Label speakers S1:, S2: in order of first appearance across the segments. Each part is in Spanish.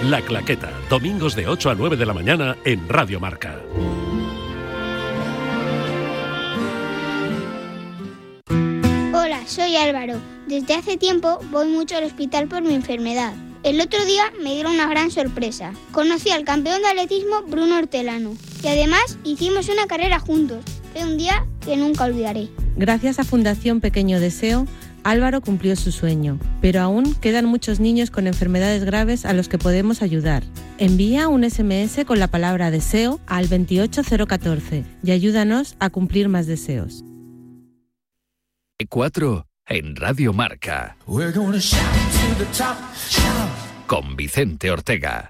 S1: La Claqueta, domingos de 8 a 9 de la mañana en Radio Marca.
S2: Hola, soy Álvaro. Desde hace tiempo voy mucho al hospital por mi enfermedad. El otro día me dieron una gran sorpresa. Conocí al campeón de atletismo Bruno Hortelano y además hicimos una carrera juntos. Fue un día que nunca olvidaré.
S3: Gracias a Fundación Pequeño Deseo, Álvaro cumplió su sueño, pero aún quedan muchos niños con enfermedades graves a los que podemos ayudar. Envía un SMS con la palabra deseo al 28014 y ayúdanos a cumplir más deseos.
S4: 4 en Radio Marca. Con Vicente Ortega.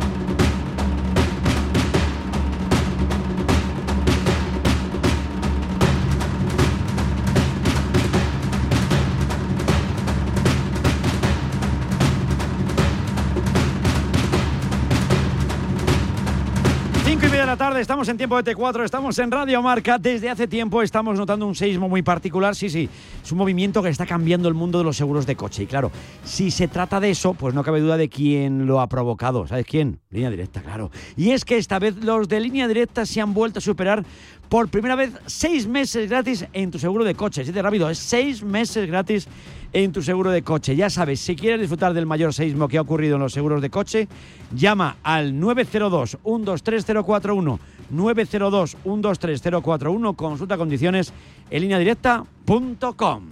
S5: De la tarde, estamos en tiempo de T4, estamos en Radio Marca. Desde hace tiempo estamos notando un seísmo muy particular. Sí, es un movimiento que está cambiando el mundo de los seguros de coche. Y claro, si se trata de eso, pues no cabe duda de quién lo ha provocado. ¿Sabes quién? Línea Directa, claro. Y es que esta vez los de Línea Directa se han vuelto a superar por primera vez 6 meses gratis en tu seguro de coche. Sí, de rápido, es 6 meses gratis en tu seguro de coche. Ya sabes, si quieres disfrutar del mayor seísmo que ha ocurrido en los seguros de coche, llama al 902-123-041, 902-123-041, consulta condiciones en lineadirecta.com.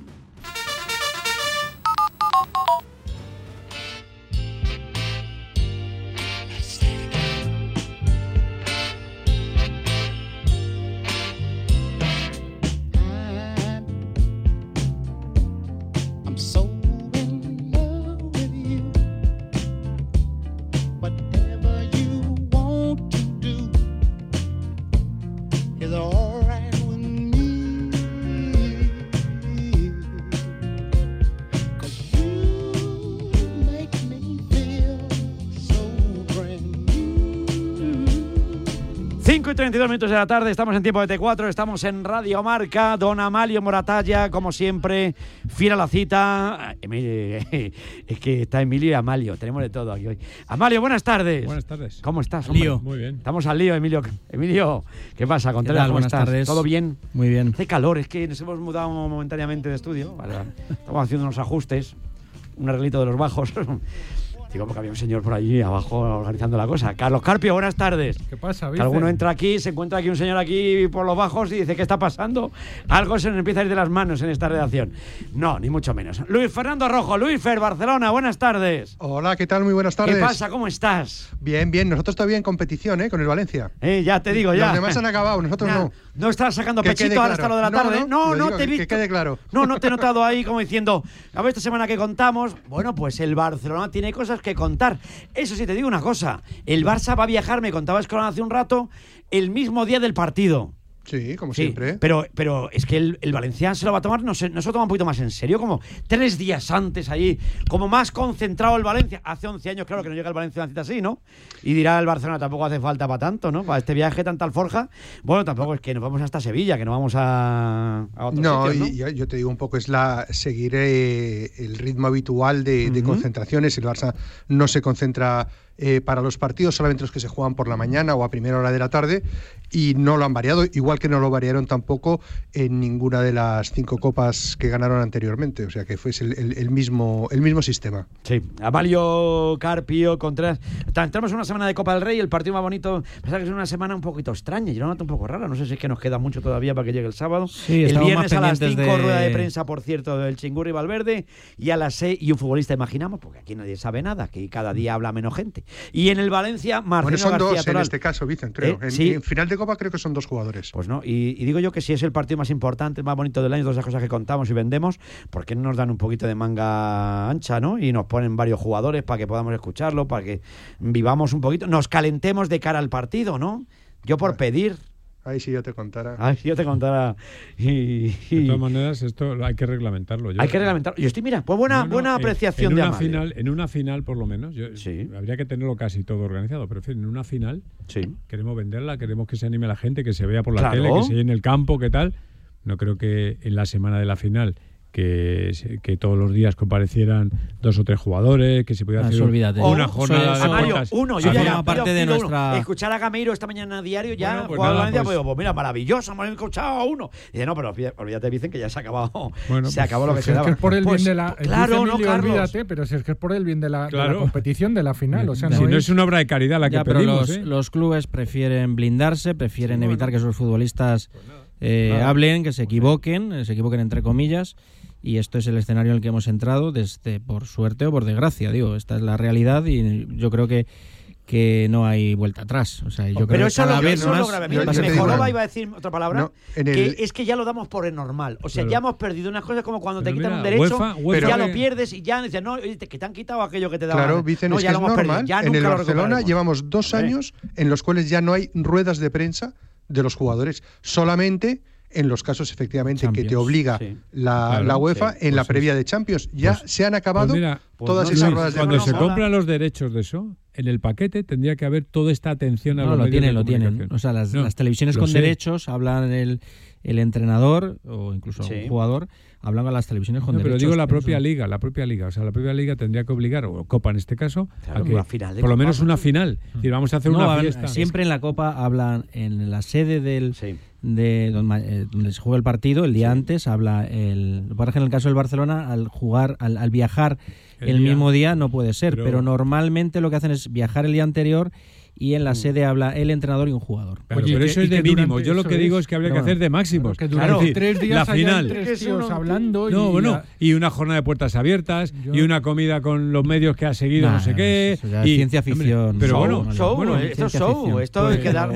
S5: Y 32 minutos de la tarde, estamos en tiempo de T4, estamos en Radio Marca. Don Amalio Moratalla, como siempre, fiel a la cita. Es que está Emilio y Amalio, tenemos de todo aquí hoy. Amalio, buenas tardes.
S6: Buenas tardes.
S5: ¿Cómo estás?
S6: Lío. Muy bien.
S5: Estamos al lío, Emilio. Emilio, ¿qué pasa? Contreras, ¿cómo
S6: buenas
S5: estás?
S6: Tardes.
S5: ¿Todo bien?
S6: Muy bien.
S5: Hace calor, es que nos hemos mudado momentáneamente de estudio. Vale. Estamos haciendo unos ajustes, un arreglito de los bajos. Digo, porque había un señor por allí abajo organizando la cosa. Carlos Carpio, buenas tardes.
S6: ¿Qué pasa, Vicente?
S5: Que alguno entra aquí, se encuentra aquí un señor aquí por los bajos y dice, ¿qué está pasando? Algo se nos empieza a ir de las manos en esta redacción. No, ni mucho menos. Luis Fernando Rojo, Luis Fer, Barcelona, buenas tardes.
S7: Hola, ¿qué tal? Muy buenas tardes.
S5: ¿Qué pasa? ¿Cómo estás?
S7: Bien, bien. Nosotros todavía en competición, con el Valencia.
S5: Ya te digo, ya.
S7: Los demás han acabado, nosotros no.
S5: No estás sacando
S7: que
S5: pechito ahora hasta lo de la tarde. No, te he visto.
S7: Que quede claro.
S5: No te he notado ahí como diciendo, a ver, esta semana que contamos. Bueno, pues el Barcelona tiene cosas que contar. Eso sí, te digo una cosa. El Barça va a viajar, me contabas con hace un rato, el mismo día del partido.
S7: Sí, como siempre.
S5: Pero es que el Valencia se lo va a tomar, no se lo toma un poquito más en serio, como 3 días antes allí, como más concentrado el Valencia. Hace 11 años, claro, que no llega el Valencia a una cita así, ¿no? Y dirá el Barcelona, tampoco hace falta para tanto, ¿no? Para este viaje, tanta alforja. Bueno, tampoco es que nos vamos hasta Sevilla, que no vamos a otros sitios, ¿no?
S7: Yo te digo un poco, es seguir el ritmo habitual de concentraciones. El Barça no se concentra para los partidos, solamente los que se juegan por la mañana o a primera hora de la tarde, y no lo han variado, igual que no lo variaron tampoco en ninguna de las 5 copas que ganaron anteriormente, o sea que fuese el mismo sistema.
S5: Sí, Amalio, Carpio, Contreras. Entramos en una semana de Copa del Rey, el partido más bonito, pasa que es una semana un poquito extraña, yo lo noto un poco rara, no sé si es que nos queda mucho todavía para que llegue el sábado.
S6: Sí,
S5: el viernes a las 5, rueda de prensa, por cierto, del Chingurri Valverde, y a las 6, y un futbolista, imaginamos, porque aquí nadie sabe nada, que cada día habla menos gente. Y en el Valencia, Marcelo
S7: son
S5: García
S7: dos
S5: Toral.
S7: En este caso, Vicen, creo.
S5: Sí.
S7: En final de Copa creo que son 2 jugadores.
S5: Pues no, y digo yo que si es el partido más importante, más bonito del año, todas esas cosas que contamos y vendemos, ¿por qué no nos dan un poquito de manga ancha, ¿no? Y nos ponen varios jugadores para que podamos escucharlo, para que vivamos un poquito, nos calentemos de cara al partido, ¿no? Yo por pedir...
S7: Ahí sí yo te contara.
S6: De todas maneras, esto hay que reglamentarlo.
S5: Hay que reglamentarlo. Yo estoy, mira, pues buena apreciación de Amalio.
S6: En una final, por lo menos, habría que tenerlo casi todo organizado, pero en una final queremos venderla, queremos que se anime la gente, que se vea por la tele, que se llene el campo, ¿qué tal? No creo que en la semana de la final, que todos los días comparecieran 2 o 3 jugadores, que se pudiera hacer una jornada de puertas.
S5: Yo ya
S8: parte de nuestra...
S5: Escuchar a Gameiro esta mañana a diario ya,
S6: pues
S5: mira, maravilloso, hemos escuchado a uno. Y dice, no, pero olvídate, dicen que ya se ha acabado.
S9: Bueno,
S5: se acabó lo que se daba.
S9: Es por el bien de la...
S5: Claro,
S9: Emilio,
S5: no, Carlos.
S9: Olvídate, pero si es que es por el bien de la competición, de la final. O sea,
S6: si no es una obra de caridad la que pedimos.
S8: Los clubes prefieren blindarse, prefieren evitar que sus futbolistas hablen, que se equivoquen entre comillas. Y esto es el escenario en el que hemos entrado, por suerte o por desgracia. Digo, esta es la realidad y yo creo que no hay vuelta atrás. O sea, yo creo que cada vez más...
S5: Mejorova iba a decir otra palabra, es que ya lo damos por normal. O sea, ya hemos perdido unas cosas como cuando te quitan un derecho, ya lo pierdes y ya dices, no, que te han quitado aquello que te daban.
S7: Claro, Vicen, es que es normal. En el Barcelona llevamos 2 años en los cuales ya no hay ruedas de prensa de los jugadores. Solamente... en los casos efectivamente Champions, que te obliga la UEFA en la previa de Champions. Ya se han acabado todas esas ruedas de
S6: prensa. Cuando se compran los derechos de eso, en el paquete tendría que haber toda esta atención a los medios de comunicación.
S8: Tienen. O sea, las televisiones con derechos hablan el entrenador o incluso un jugador, hablan a las televisiones con derechos.
S6: Pero digo la propia liga. O sea, la propia liga tendría que obligar, o Copa en este caso, a que por lo menos una final. Es decir, vamos a hacer una fiesta.
S8: Siempre en la Copa hablan en la sede de donde se juega el partido, el día antes habla por ejemplo, en el caso del Barcelona, al viajar el mismo día no puede ser, pero normalmente lo que hacen es viajar el día anterior y en la sede habla el entrenador y un jugador.
S6: Claro, pero eso es de mínimos. Yo lo que digo es que habría que hacer de máximos.
S9: Que durante 3 días
S6: la final.
S9: 3 tíos hablando
S6: y una jornada de puertas abiertas y una comida con los medios que ha seguido no sé qué.
S8: Eso ya es ciencia ficción.
S6: Pero
S5: esto es show. Esto es quedar...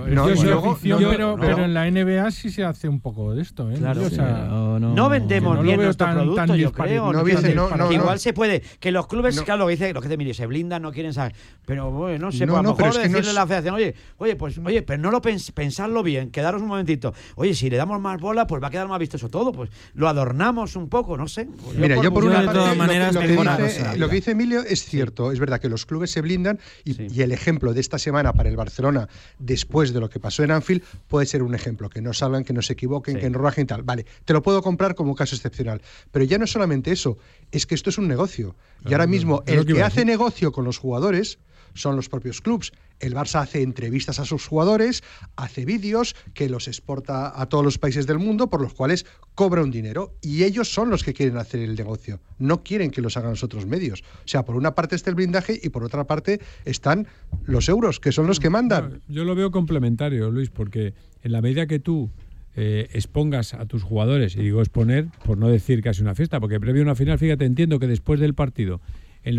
S9: Pero en la NBA sí se hace un poco de esto.
S5: Claro, no vendemos bien nuestro producto, yo creo. Igual se puede. Que los clubes, claro, lo que dice Emilio, se blindan, no quieren saber. Pero bueno, no sé, a lo mejor decirle a la federación, oye, pero no lo pensadlo bien, quedaros un momentito. Oye, si le damos más bola, pues va a quedar más vistoso todo, pues lo adornamos un poco, no sé.
S7: Mira, yo por una parte,
S8: de todas maneras,
S7: lo que dice Emilio es cierto, es verdad que los clubes se blindan y el ejemplo de esta semana para el Barcelona, después de lo que pasó en Anfield, puede ser un ejemplo, que no salgan, que no se equivoquen, que no rajen y tal. Vale, te lo puedo comprar como caso excepcional, pero ya no es solamente eso, es que esto es un negocio. Y ahora mismo el que hace negocio con los jugadores son los propios clubs. El Barça hace entrevistas a sus jugadores, hace vídeos que los exporta a todos los países del mundo, por los cuales cobra un dinero, y ellos son los que quieren hacer el negocio, no quieren que los hagan los otros medios. O sea, por una parte está el blindaje y por otra parte están los euros, que son los que mandan.
S6: Yo lo veo complementario, Luis, porque en la medida que tú expongas a tus jugadores, y digo exponer por no decir que es una fiesta, porque previo a una final, fíjate, entiendo que después del partido en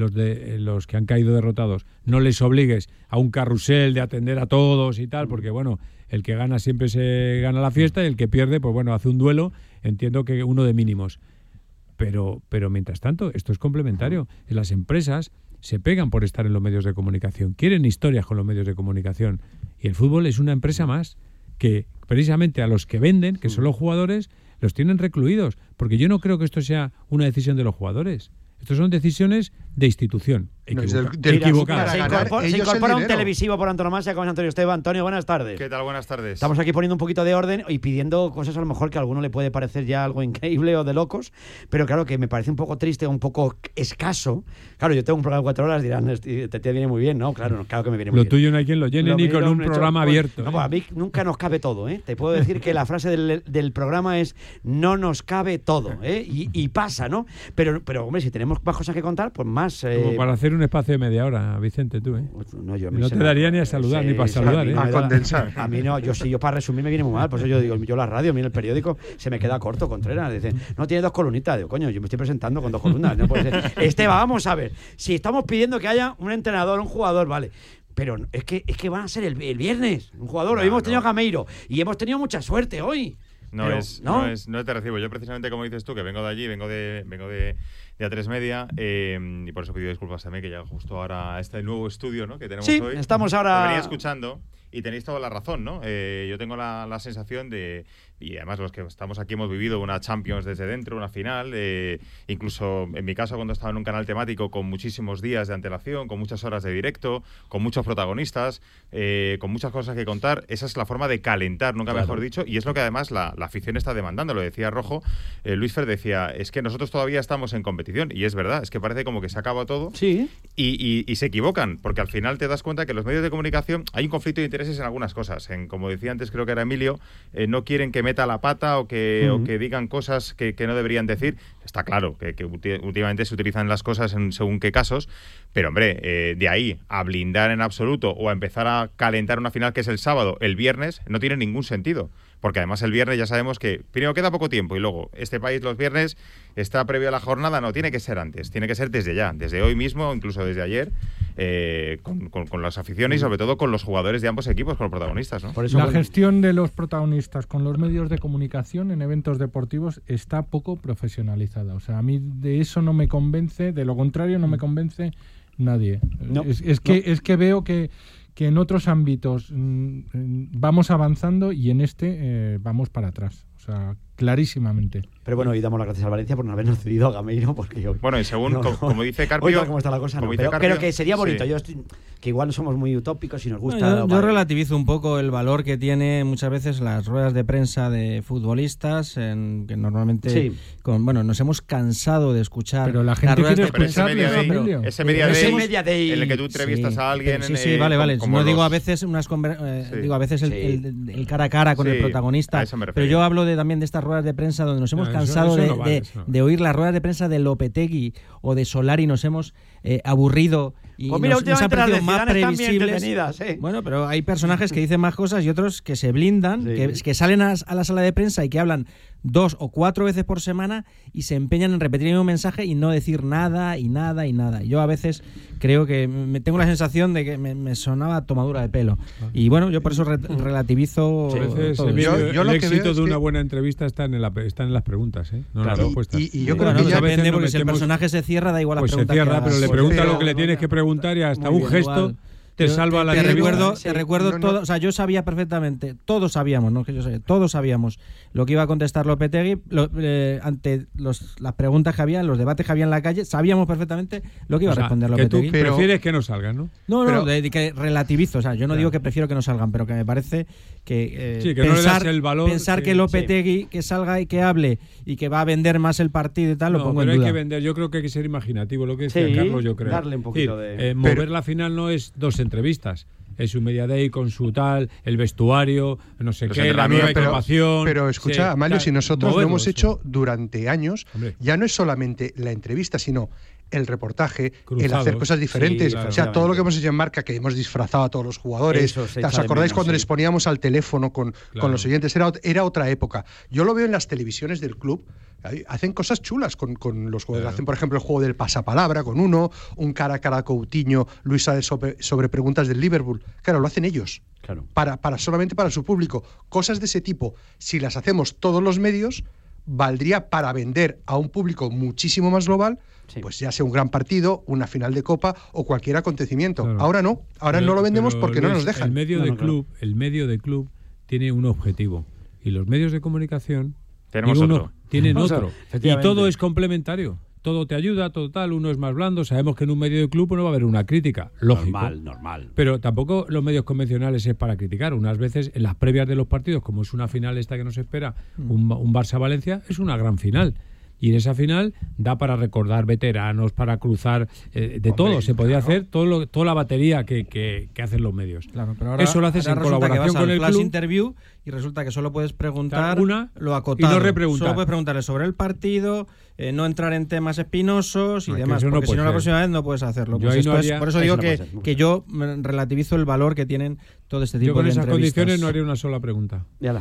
S6: los que han caído derrotados no les obligues a un carrusel de atender a todos y tal, porque bueno, el que gana siempre se gana la fiesta y el que pierde, pues bueno, hace un duelo, entiendo que uno de mínimos. Pero mientras tanto, esto es complementario. Las empresas se pegan por estar en los medios de comunicación, quieren historias con los medios de comunicación, y el fútbol es una empresa más que precisamente a los que venden, que son los jugadores, los tienen recluidos, porque yo no creo que esto sea una decisión de los jugadores. Estas son decisiones de institución. Equivocadas.
S5: Se incorpora un televisivo por antonomasia con Antonio Esteban. Antonio, buenas tardes.
S10: ¿Qué tal? Buenas tardes.
S5: Estamos aquí poniendo un poquito de orden y pidiendo cosas a lo mejor que a alguno le puede parecer ya algo increíble o de locos, pero claro que me parece un poco triste, un poco escaso. Claro, yo tengo un programa de 4 horas, dirán, te viene muy bien, ¿no? Claro que me viene muy bien.
S6: Lo tuyo no hay quien lo llene ni con un programa abierto.
S5: No, pues a mí nunca nos cabe todo, ¿eh? Te puedo decir que la frase del programa es no nos cabe todo, ¿eh? Y pasa, ¿no? Pero hombre, si tenemos más cosas que contar, pues más...
S6: Como para hacer un espacio de media hora, Vicente, tú, ¿eh?
S5: No
S6: te daría ni a saludar, ni para saludar,
S7: a condensar.
S5: A mí no, yo para resumir me viene muy mal, por eso yo digo, yo la radio, a mí en el periódico se me queda corto, Contreras. Dice, no tiene 2 columnitas. Digo, coño, yo me estoy presentando con 2 columnas, no puede ser. Vamos a ver, si estamos pidiendo que haya un entrenador, un jugador, vale, pero es que van a ser el viernes, un jugador. Hoy hemos tenido a Gameiro y hemos tenido mucha suerte hoy.
S10: No te recibo. Yo precisamente, como dices tú, que vengo de allí, vengo de A3 Media, y por eso pido disculpas también, que ya justo ahora a este nuevo estudio, ¿no?, que tenemos hoy.
S5: Sí, estamos ahora...
S10: Me venía escuchando y tenéis toda la razón, ¿no? Yo tengo la sensación de y además los que estamos aquí hemos vivido una Champions desde dentro, una final, incluso en mi caso cuando estaba en un canal temático con muchísimos días de antelación, con muchas horas de directo, con muchos protagonistas, con muchas cosas que contar. Esa es la forma de calentar, nunca mejor dicho, y es lo que además la afición está demandando. Lo decía Rojo, Luis Fer decía, es que nosotros todavía estamos en competición, y es verdad, es que parece como que se acaba todo, y se equivocan, porque al final te das cuenta que los medios de comunicación hay un conflicto de intereses en algunas cosas. Como decía antes, creo que era Emilio, no quieren que meta la pata o que digan cosas que no deberían decir. Está claro que últimamente se utilizan las cosas en según qué casos, pero hombre, de ahí a blindar en absoluto o a empezar a calentar una final que es el sábado, el viernes, no tiene ningún sentido. Porque además el viernes ya sabemos que primero queda poco tiempo y luego este país los viernes está previo a la jornada, no tiene que ser antes, tiene que ser desde ya, desde hoy mismo, incluso desde ayer, con las aficiones y sobre todo con los jugadores de ambos equipos, con los protagonistas, ¿no?
S9: Por eso, la gestión de los protagonistas con los medios de comunicación en eventos deportivos está poco profesionalizada. O sea, a mí de eso no me convence, de lo contrario no me convence nadie. No, es que veo que en otros ámbitos vamos avanzando y en este vamos para atrás. O sea, clarísimamente.
S5: Pero bueno, y damos las gracias al Valencia por no habernos cedido a Gameiro, porque yo...
S10: Bueno, y según, como dice Carpio...
S5: Hoy cómo está la cosa, no, pero creo que sería bonito. Sí. Que igual somos muy utópicos y nos gusta...
S8: Yo relativizo un poco el valor que tiene muchas veces las ruedas de prensa de futbolistas, que normalmente... nos hemos cansado de escuchar...
S9: Pero la gente quiere escuchar
S10: ese media day en el que tú entrevistas a alguien...
S8: Sí, vale. No digo a veces digo a veces el cara a cara con el protagonista, pero yo hablo también de estas ruedas de prensa donde nos hemos cansado de oír las ruedas de prensa de Lopetegui o de Solari, nos hemos aburrido y
S5: pues mira,
S8: nos ha parecido más previsibles.
S5: Bueno,
S8: pero hay personajes que dicen más cosas y otros que se blindan, que salen a la sala de prensa y que hablan 2 o 4 veces por semana y se empeñan en repetir el mismo mensaje y no decir nada. Yo a veces creo que tengo la sensación de que me sonaba tomadura de pelo. Y bueno, yo por eso relativizo todo.
S6: El éxito de una buena entrevista está en las preguntas, no en las respuestas.
S7: Y yo creo que ya
S8: depende, porque si el personaje se cierra, da igual la pregunta.
S6: Se cierra, pero le pregunta lo que le tienes que preguntar y hasta un gesto... Te salva la vida.
S8: Te recuerdo todo, o sea, yo sabía perfectamente, todos sabíamos, no que yo sabía, todos sabíamos lo que iba a contestar Lopetegui ante las preguntas que había, los debates que había en la calle, sabíamos perfectamente lo que iba a responder Lopetegui.
S6: Tú prefieres que no salgan, ¿no?
S8: No, que relativizo, o sea, yo no digo que prefiero que no salgan, pero que me parece que,
S6: que no le das el valor,
S8: pensar que Lopetegui que salga y que hable y que va a vender más el partido y tal, lo pongo en duda.
S6: Pero hay que vender, yo creo que hay que ser imaginativo, lo que decía Carlos, yo creo.
S5: Darle un poquito
S6: mover la final no es 2 entrevistas. Es un media day con su tal, el vestuario, no sé qué, la nueva equipación.
S7: Pero escucha, Amalio, si nosotros lo hemos hecho durante años, ya no es solamente la entrevista, sino el reportaje, el hacer cosas diferentes. O sea, todo lo que hemos hecho en Marca, que hemos disfrazado a todos los jugadores. ¿Os acordáis cuando les poníamos al teléfono con los oyentes? Era otra época. Yo lo veo en las televisiones del club. Hacen cosas chulas con los jugadores. Hacen, por ejemplo, el juego del pasapalabra con uno, un cara a cara Coutinho, Luis Suárez sobre preguntas del Liverpool. Claro, lo hacen ellos.
S5: Claro.
S7: Solamente para su público. Cosas de ese tipo, si las hacemos todos los medios, valdría para vender a un público muchísimo más global, pues ya sea un gran partido, una final de Copa o cualquier acontecimiento. Claro. Ahora no. Ahora no lo vendemos porque no nos dejan.
S6: El medio de club tiene un objetivo. Y los medios de comunicación tienen otro. Y todo es complementario. Todo te ayuda, todo tal, uno es más blando. Sabemos que en un medio de club no va a haber una crítica, lógico.
S5: Normal.
S6: Pero tampoco los medios convencionales es para criticar. Unas veces, en las previas de los partidos, como es una final esta que nos espera, un Barça-Valencia, es una gran final. Y en esa final da para recordar veteranos, para cruzar todo. Se podía hacer toda la batería que hacen los medios.
S8: Claro, pero ahora,
S6: eso lo haces en colaboración con el club.
S8: Interview y resulta que solo puedes preguntar lo
S6: Y
S8: acotado.
S6: no repreguntar.
S8: Solo puedes preguntarle sobre el partido, no entrar en temas espinosos y demás,
S6: porque
S8: si no la próxima vez no puedes hacerlo. Pues por eso digo que yo relativizo el valor que tienen todo este tipo de entrevistas.
S6: Yo con esas condiciones no haría una sola pregunta.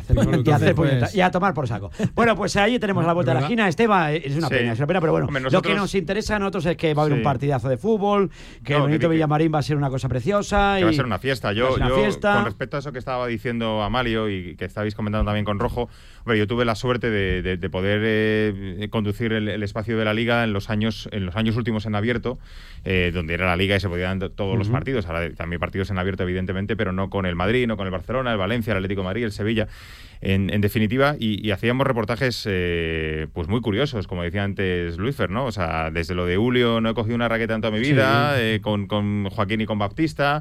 S5: Y a tomar por saco. Bueno, pues ahí tenemos la vuelta de la esquina. Esteban, es una pena, pero bueno, lo que nos interesa a nosotros es que va a haber un partidazo de fútbol, que el Benito Villamarín va a ser una cosa preciosa.
S10: Que va a ser una fiesta. Yo, con respecto a eso que estaba diciendo Amalio y que estabais comentando también con Rojo, bueno, yo tuve la suerte de poder conducir el espacio de la Liga en los años últimos en abierto, donde era la Liga y se podían dar todos los partidos. Ahora también partidos en abierto, evidentemente, pero no con el Madrid, no con el Barcelona, el Valencia, el Atlético de Madrid, el Sevilla. En definitiva, y hacíamos reportajes pues muy curiosos, como decía antes Luisfer, ¿no? O sea, desde lo de Julio no he cogido una raqueta en toda mi vida, con Joaquín y con Baptista,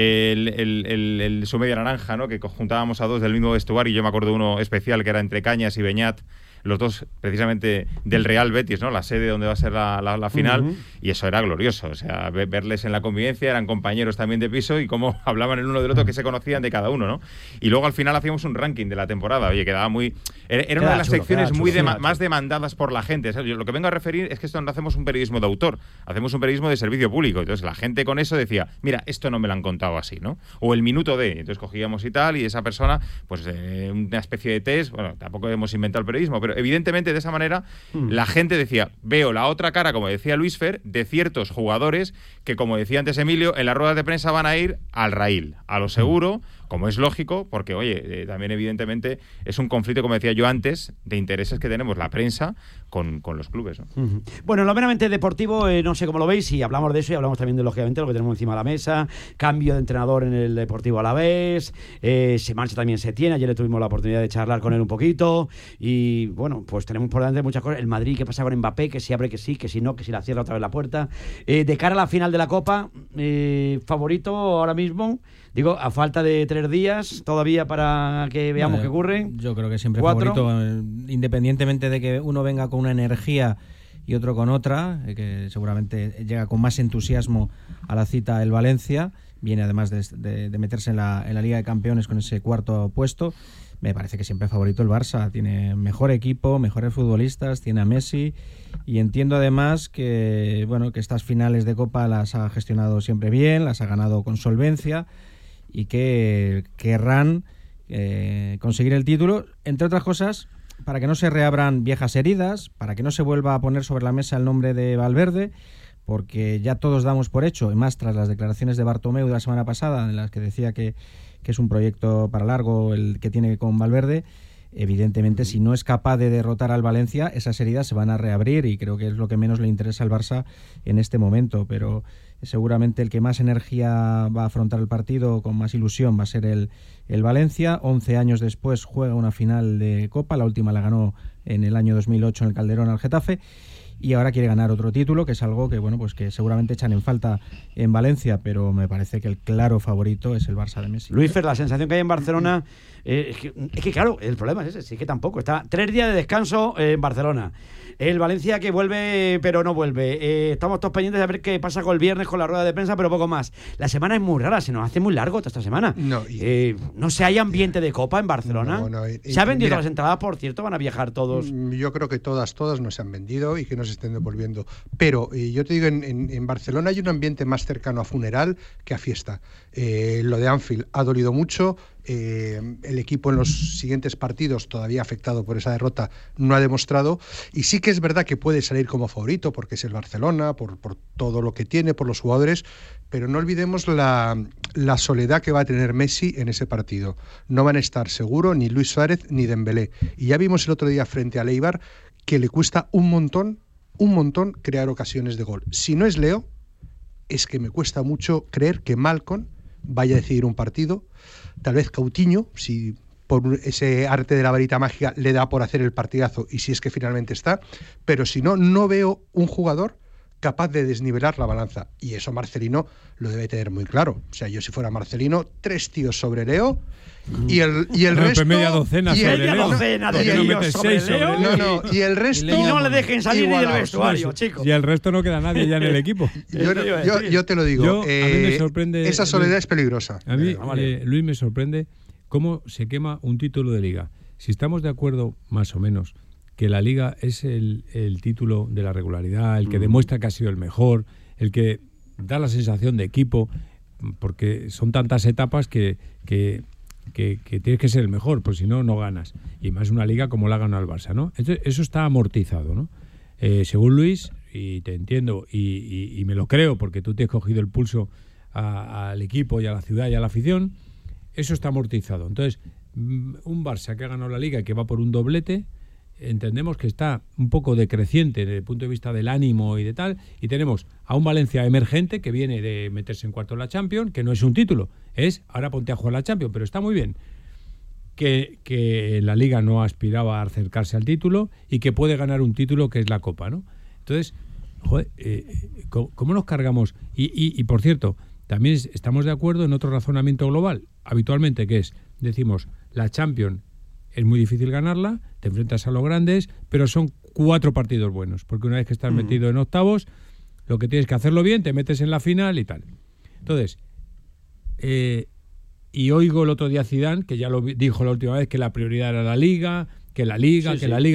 S10: el su media naranja, ¿no? Que juntábamos a dos del mismo vestuario, y yo me acuerdo de uno especial que era entre Cañas y Beñat, los dos precisamente del Real Betis, ¿no? La sede donde va a ser la final, y eso era glorioso, o sea, verles en la convivencia, eran compañeros también de piso y cómo hablaban el uno del otro, que se conocían de cada uno, ¿no? Y luego al final hacíamos un ranking de la temporada, oye, quedaba muy... Era una de las secciones más demandadas por la gente. O sea, yo lo que vengo a referir es que esto no hacemos un periodismo de autor, hacemos un periodismo de servicio público. Entonces la gente con eso decía, mira, esto no me lo han contado así, ¿no? O el minuto de... Entonces cogíamos y tal, y esa persona, pues una especie de test, bueno, tampoco hemos inventado el periodismo, pero evidentemente de esa manera la gente decía, veo la otra cara, como decía Luisfer, de ciertos jugadores que, como decía antes Emilio, en las ruedas de prensa van a ir al raíl, a lo seguro, como es lógico, porque, oye, también evidentemente es un conflicto, como decía yo antes, de intereses que tenemos la prensa con los clubes, ¿no?
S5: Bueno, lo meramente deportivo, no sé cómo lo veis, y hablamos de eso, y hablamos también de, lógicamente, lo que tenemos encima de la mesa, cambio de entrenador en el Deportivo Alavés, se marcha también Setién, ayer le tuvimos la oportunidad de charlar con él un poquito, y bueno, pues tenemos por delante muchas cosas, el Madrid, qué pasa con Mbappé, que si abre, que sí, que si no, que si la cierra otra vez la puerta, de cara a la final de la Copa, favorito ahora mismo, digo, a falta de 3 días todavía para que veamos qué ocurre.
S8: Yo creo que siempre
S5: 4.
S8: favorito, independientemente de que uno venga con una energía y otro con otra, que seguramente llega con más entusiasmo a la cita el Valencia, viene además de meterse en la Liga de Campeones con ese 4º puesto. Me parece que siempre favorito el Barça, tiene mejor equipo, mejores futbolistas, tiene a Messi, y entiendo además que, bueno, que estas finales de Copa las ha gestionado siempre bien, las ha ganado con solvencia, y que querrán conseguir el título, entre otras cosas, para que no se reabran viejas heridas, para que no se vuelva a poner sobre la mesa el nombre de Valverde, porque ya todos damos por hecho, y más tras las declaraciones de Bartomeu de la semana pasada, en las que decía que es un proyecto para largo el que tiene con Valverde. Evidentemente, si no es capaz de derrotar al Valencia, esas heridas se van a reabrir, y creo que es lo que menos le interesa al Barça en este momento, pero seguramente el que más energía va a afrontar el partido, con más ilusión, va a ser el Valencia. 11 años después juega una final de Copa, la última la ganó en el año 2008 en el Calderón al Getafe, y ahora quiere ganar otro título, que es algo que, bueno, pues que seguramente echan en falta en Valencia, pero me parece que el claro favorito es el Barça de Messi.
S5: Luisfer, la sensación que hay en Barcelona es que claro, el problema es ese, sí, que tampoco está 3 días de descanso en Barcelona. El Valencia que vuelve, pero no vuelve. Estamos todos pendientes de ver qué pasa con el viernes con la rueda de prensa, pero poco más. La semana es muy rara, se nos hace muy largo toda esta semana. No sé, ¿hay ambiente de Copa en Barcelona? ¿Se han vendido las entradas, por cierto? ¿Van a viajar todos?
S7: Yo creo que todas no se han vendido y que no se estén devolviendo. Pero yo te digo, en Barcelona hay un ambiente más cercano a funeral que a fiesta. Lo de Anfield ha dolido mucho. El equipo en los siguientes partidos, todavía afectado por esa derrota, no ha demostrado, y sí que es verdad que puede salir como favorito porque es el Barcelona, por todo lo que tiene, por los jugadores, pero no olvidemos la soledad que va a tener Messi en ese partido. No van a estar seguro ni Luis Suárez ni Dembélé, y ya vimos el otro día frente al Eibar que le cuesta un montón crear ocasiones de gol. Si no es Leo, es que me cuesta mucho creer que Malcom vaya a decidir un partido. Tal vez Coutinho, si por ese arte de la varita mágica le da por hacer el partidazo, y si es que finalmente está, pero si no, no veo un jugador capaz de desnivelar la balanza, y eso Marcelino lo debe tener muy claro. O sea, yo si fuera Marcelino, 3 tíos sobre Leo, y el resto,
S6: media docena
S5: y
S6: sobre
S5: media
S6: Leo.
S5: docena de tíos sobre Leo,
S7: y el resto,
S5: y no le dejen salir ni del vestuario, chicos.
S6: Y el resto no queda nadie ya en el equipo.
S7: Yo te lo digo,
S6: a mí me sorprende,
S7: esa soledad es peligrosa.
S6: A mí, Luis, me sorprende cómo se quema un título de Liga. Si estamos de acuerdo, más o menos, que la Liga es el título de la regularidad, el que demuestra que ha sido el mejor, el que da la sensación de equipo, porque son tantas etapas que tienes que ser el mejor, pues si no, no ganas. Y más una Liga como la ha ganado el Barça, ¿no? Entonces, eso está amortizado, ¿no? Según Luis, y te entiendo, y me lo creo, porque tú te has cogido el pulso al equipo y a la ciudad y a la afición, eso está amortizado. Entonces, un Barça que ha ganado la Liga y que va por un doblete, entendemos que está un poco decreciente desde el punto de vista del ánimo y de tal, y tenemos a un Valencia emergente que viene de meterse en cuarto en la Champions, que no es un título, es ahora ponte a jugar la Champions, pero está muy bien, que la Liga no aspiraba a acercarse al título y que puede ganar un título que es la Copa, ¿no? Entonces, joder, ¿cómo nos cargamos? Y por cierto, también estamos de acuerdo en otro razonamiento global, habitualmente, que es, decimos, la Champions es muy difícil ganarla, te enfrentas a los grandes, pero son 4 partidos buenos, porque una vez que estás metido en octavos, lo que tienes que hacerlo bien, te metes en la final y tal. Entonces, y oigo el otro día a Zidane, que ya lo dijo la última vez, que la prioridad era la Liga, que la Liga.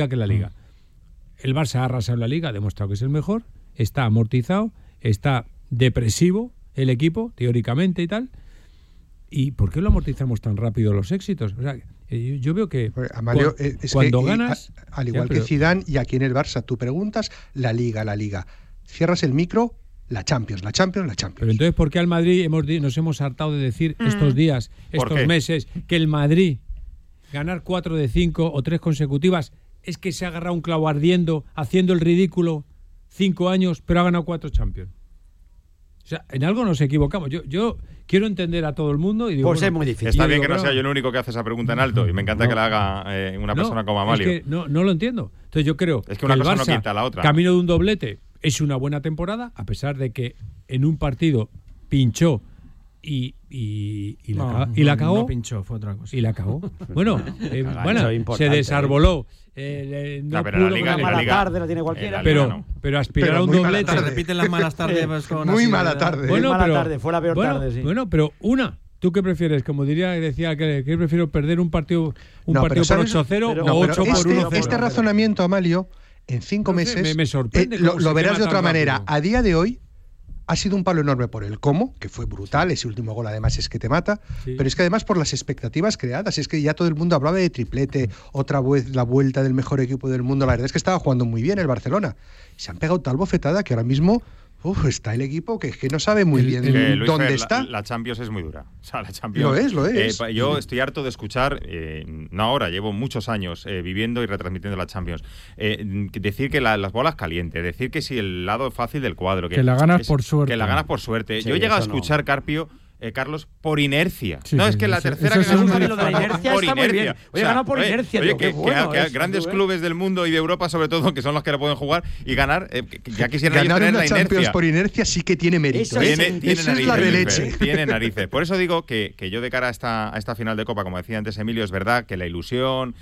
S6: El Barça ha arrasado en la Liga, ha demostrado que es el mejor, está amortizado, está depresivo el equipo, teóricamente y tal. ¿Y por qué lo amortizamos tan rápido los éxitos? O sea, yo veo que
S7: Amalio,
S6: cuando ganas...
S7: Al igual que Zidane y aquí en el Barça, tú preguntas la Liga. Cierras el micro, la Champions.
S6: Pero entonces, ¿por qué al Madrid nos hemos hartado de decir estos días, estos meses, que el Madrid ganar 4 de 5 o 3 consecutivas es que se ha agarrado un clavo ardiendo, haciendo el ridículo 5 años, pero ha ganado 4 Champions? O sea, en algo nos equivocamos. Yo quiero entender a todo el mundo y digo...
S5: Pues es muy difícil.
S10: Está bien que no sea yo el único que hace esa pregunta en alto y me encanta que la haga una persona como Amalio.
S6: Es que no lo entiendo. Entonces yo creo
S10: que una cosa
S6: el Barça,
S10: no quita a la otra.
S6: Camino de un doblete, es una buena temporada, a pesar de que en un partido pinchó y la cagó.
S8: No pinchó, fue otra cosa.
S6: Y la cagó. Bueno, se desarboló.
S10: Pero la Liga,
S5: una mala tarde la tiene cualquiera.
S6: Pero aspirar a un doblete.
S8: Se repiten las malas tardes con
S7: muy mala tarde.
S5: Bueno, mala tarde, fue la peor tarde, sí.
S6: Bueno, pero una. ¿Tú qué prefieres? Como decía que prefiero perder un partido por 8-0 o 8 por 1-0.
S7: Este razonamiento, Amalio, en 5 meses
S6: me sorprende.
S7: Lo verás de otra manera. A día de hoy ha sido un palo enorme por el cómo, que fue brutal, ese último gol además es que te mata, pero es que además por las expectativas creadas, es que ya todo el mundo hablaba de triplete, otra vez la vuelta del mejor equipo del mundo, la verdad es que estaba jugando muy bien el Barcelona, se han pegado tal bofetada que ahora mismo está el equipo que no sabe muy bien dónde está.
S10: La Champions es muy dura. O sea, la Champions,
S7: lo es.
S10: Yo estoy harto de escuchar, no ahora, llevo muchos años viviendo y retransmitiendo la Champions, decir que las bolas calientes, decir que si el lado fácil del cuadro.
S9: Que la ganas por suerte.
S10: Que la ganas por suerte.
S5: Sí,
S10: yo he llegado a escuchar, Carpio, Carlos, por inercia.
S9: Sí,
S10: es que la tercera que
S5: lo de la inercia está muy bien. Ganado por inercia.
S10: Oye, que grandes clubes del mundo y de Europa, sobre todo, que son los que la pueden jugar y ganar, ya quisieran ellos tener la
S7: Champions por inercia sí que tiene mérito.
S10: Tiene
S7: es la de leche.
S10: Tiene narices. Por eso digo que yo de cara a esta final de Copa, como decía antes Emilio, es verdad que la ilusión,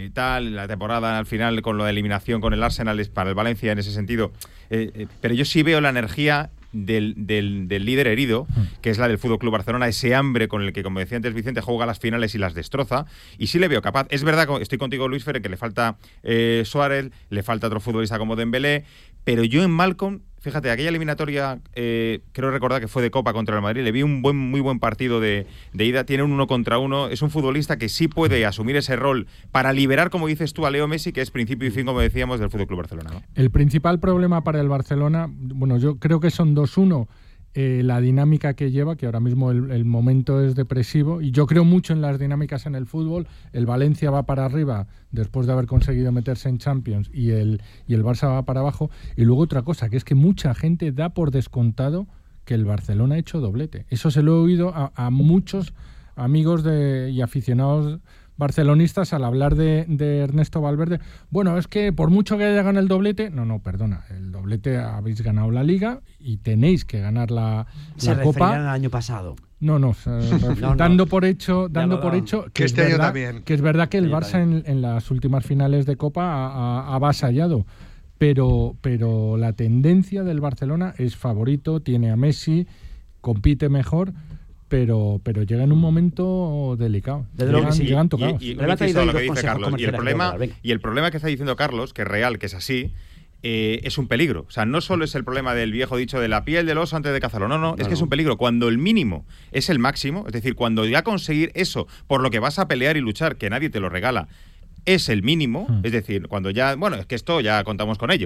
S10: la temporada al final con lo de eliminación con el Arsenal es para el Valencia en ese sentido, pero yo sí veo la energía del líder herido, que es la del Fútbol Club Barcelona, ese hambre con el que, como decía antes Vicente, juega las finales y las destroza, y sí le veo capaz. Es verdad, estoy contigo, Luis Fer, que le falta Suárez, le falta otro futbolista como Dembélé, pero yo en Malcom, fíjate, aquella eliminatoria, creo recordar que fue de Copa contra el Madrid, le vi un muy buen partido de ida, tiene un 1 contra 1, es un futbolista que sí puede asumir ese rol para liberar, como dices tú, a Leo Messi, que es principio y fin, como decíamos, del Fútbol Club Barcelona, ¿no?
S9: El principal problema para el Barcelona, bueno, yo creo que son 2-1. La dinámica que lleva, que ahora mismo el momento es depresivo, y yo creo mucho en las dinámicas en el fútbol. El Valencia va para arriba después de haber conseguido meterse en Champions y el Barça va para abajo. Y luego otra cosa, que es que mucha gente da por descontado que el Barcelona ha hecho doblete. Eso se lo he oído a muchos amigos y aficionados barcelonistas al hablar de Ernesto Valverde. Bueno, es que por mucho que haya ganado el doblete, no, perdona, el doblete habéis ganado la Liga y tenéis que ganar la Copa.
S5: Al año pasado.
S9: No, dando por hecho
S7: que este año también.
S9: Que es verdad que el Barça en las últimas finales de Copa ha avasallado, pero la tendencia del Barcelona es favorito, tiene a Messi, compite mejor. Pero llega en un momento delicado. Llegan tocados.
S10: Y lo que dice Carlos. Y el problema que está diciendo Carlos, que es real, que es así, es un peligro. O sea, no solo es el problema del viejo dicho de la piel del oso antes de cazarlo. No, es que es un peligro. Cuando el mínimo es el máximo, es decir, cuando ya conseguir eso por lo que vas a pelear y luchar, que nadie te lo regala, es el mínimo, es decir, cuando ya, bueno, es que esto ya contamos con ello.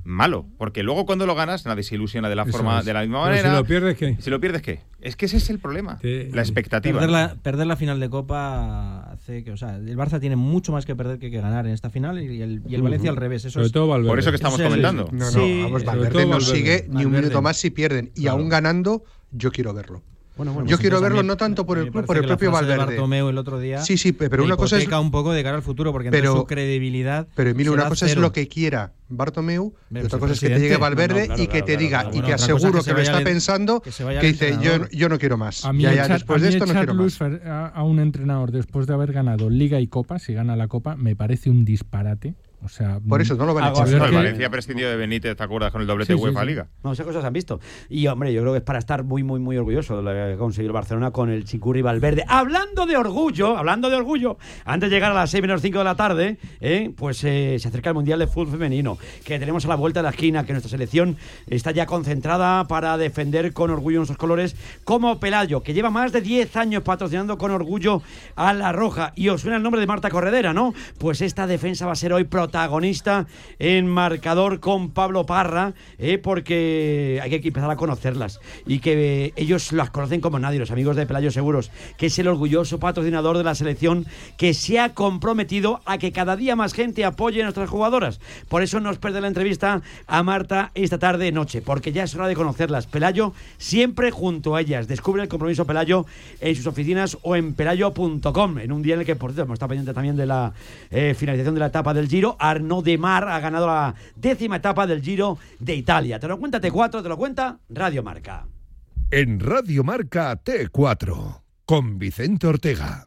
S10: malo, porque luego cuando lo ganas nadie se ilusiona de la misma
S6: Pero
S10: manera.
S6: si lo pierdes, ¿qué?
S10: Si lo pierdes, ¿qué? Es que ese es el problema, la expectativa.
S8: Perder la final de Copa hace que, o sea, el Barça tiene mucho más que perder que ganar en esta final y el Valencia al revés. Eso es,
S10: por eso que estamos comentando.
S7: Vamos, Valverde no sigue ni un minuto más si pierden. Y aún ganando, yo quiero verlo. Yo quiero verlo no tanto por el club, por el propio Valverde.
S8: Bartomeu el otro día.
S7: Sí, pero una cosa es
S8: un poco de cara al futuro porque entonces su credibilidad.
S7: Pero Emilio, una cosa es lo que quiera Bartomeu y otra cosa es que te llegue Valverde y que te diga y te aseguro que lo está pensando, que dice yo no quiero más.
S9: A mí después de esto no quiero más. A un entrenador después de haber ganado Liga y Copa, si gana la Copa, me parece un disparate. O sea,
S7: por eso no lo van a echar.
S10: El Valencia prescindió de Benítez, ¿te acuerdas? Con el doblete UEFA Liga.
S5: No, esas cosas se han visto. Y, hombre, yo creo que es para estar muy, muy, muy orgulloso de lo que ha conseguido el Barcelona con el Chicurri y Valverde. Hablando de orgullo, antes de llegar a las 6 menos 5 de la tarde, pues se acerca el Mundial de Fútbol Femenino, que tenemos a la vuelta de la esquina, que nuestra selección está ya concentrada para defender con orgullo nuestros colores, como Pelayo, que lleva más de 10 años patrocinando con orgullo a la Roja. Y os suena el nombre de Marta Corredera, ¿no? Pues esta defensa va a ser hoy protagonista en marcador con Pablo Parra, porque hay que empezar a conocerlas y que ellos las conocen como nadie, los amigos de Pelayo Seguros, que es el orgulloso patrocinador de la selección que se ha comprometido a que cada día más gente apoye a nuestras jugadoras. Por eso no os perdéis la entrevista a Marta esta tarde noche, porque ya es hora de conocerlas. Pelayo siempre junto a ellas. Descubre el compromiso Pelayo en sus oficinas o en pelayo.com, en un día en el que, por cierto, está pendiente también de la finalización de la etapa del Giro. Arnaud Demar ha ganado la 10ª etapa del Giro de Italia. Te lo cuenta T4, te lo cuenta Radio Marca.
S11: En Radio Marca T4, con Vicente Ortega.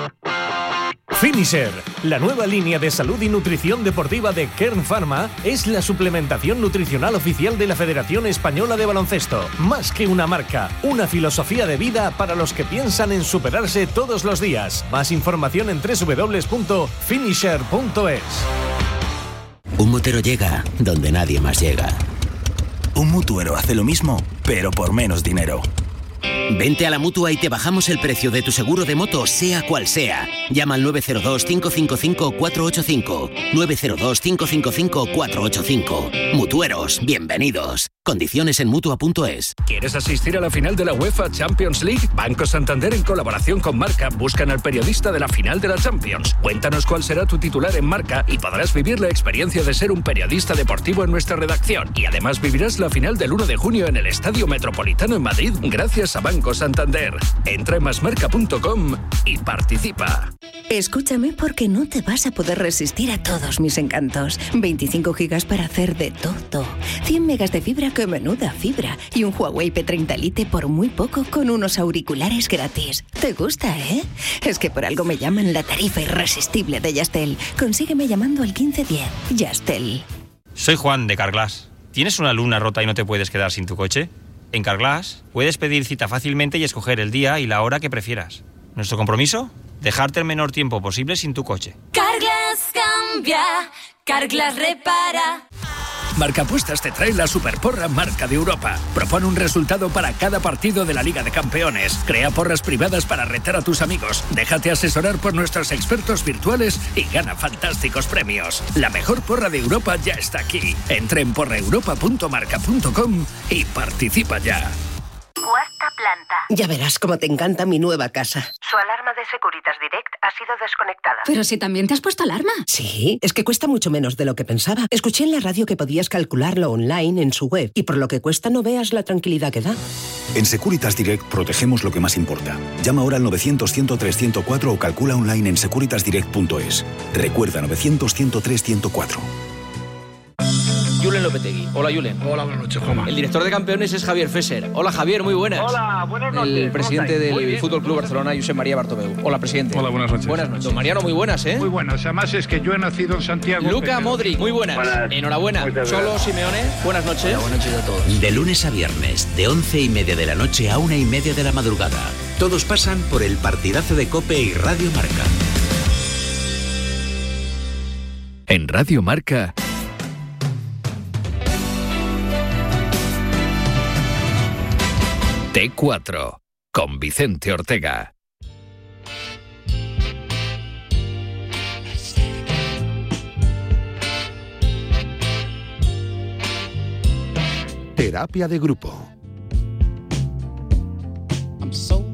S12: Finisher, la nueva línea de salud y nutrición deportiva de Kern Pharma, es la suplementación nutricional oficial de la Federación Española de Baloncesto. Más que una marca, una filosofía de vida para los que piensan en superarse todos los días. Más información en www.finisher.es.
S13: Un motero llega donde nadie más llega. Un mutuero hace lo mismo, pero por menos dinero. Vente a la Mutua y te bajamos el precio de tu seguro de moto, sea cual sea. Llama al 902-555-485. 902-555-485. Mutueros, bienvenidos. Condiciones en Mutua.es.
S4: ¿Quieres asistir a la final de la UEFA Champions League? Banco Santander, en colaboración con Marca, buscan al periodista de la final de la Champions. Cuéntanos cuál será tu titular en Marca y podrás vivir la experiencia de ser un periodista deportivo en nuestra redacción. Y además vivirás la final del 1 de junio en el Estadio Metropolitano en Madrid, gracias a Banco Santander. Entra en masmarca.com y participa.
S14: Escúchame, porque no te vas a poder resistir a todos mis encantos. 25 gigas para hacer de todo. 100 megas de fibra, que menuda fibra. Y un Huawei P30 Lite por muy poco con unos auriculares gratis. ¿Te gusta, Es que por algo me llaman la tarifa irresistible de Yastel. Consígueme llamando al 1510. Yastel.
S15: Soy Juan, de Carglass. ¿Tienes una luna rota y no te puedes quedar sin tu coche? En Carglass puedes pedir cita fácilmente y escoger el día y la hora que prefieras. ¿Nuestro compromiso? Dejarte el menor tiempo posible sin tu coche.
S16: Carglass cambia, Carglass repara.
S1: Marcapuestas te trae la Superporra Marca de Europa. Propone un resultado para cada partido de la Liga de Campeones. Crea porras privadas para retar a tus amigos. Déjate asesorar por nuestros expertos virtuales y gana fantásticos premios. La mejor porra de Europa ya está aquí. Entra en porraeuropa.marca.com y participa ya.
S14: Cuarta planta. Ya verás cómo te encanta mi nueva casa. Su alarma de Securitas Direct ha sido desconectada.
S16: Pero si también te has puesto alarma.
S14: Sí, es que cuesta mucho menos de lo que pensaba. Escuché en la radio que podías calcularlo online en su web y por lo que cuesta no veas la tranquilidad que da.
S17: En Securitas Direct protegemos lo que más importa. Llama ahora al 900-103-104 o calcula online en securitasdirect.es. Recuerda, 900-103-104.
S18: Julen Lopetegui. Hola, Julen.
S19: Hola, buenas noches, Juanma.
S18: El director de campeones es Javier Fesser. Hola, Javier, muy buenas.
S19: Hola, buenas noches.
S18: El presidente del Fútbol Club Barcelona, Josep María Bartomeu. Hola, presidente.
S19: Hola, buenas noches.
S18: Buenas noches. Don Mariano, muy buenas,
S19: Muy buenas. Además es que yo he nacido en Santiago.
S18: Luka Modric, muy buenas. Enhorabuena. Cholo Simeone, buenas noches. Hola, buenas noches a todos.
S13: De lunes a viernes, de 11:30 de la noche a 1:30 de la madrugada. Todos pasan por el partidazo de COPE y Radio Marca.
S4: En Radio Marca, T4, con Vicente Ortega.
S11: Terapia de grupo.
S20: I'm so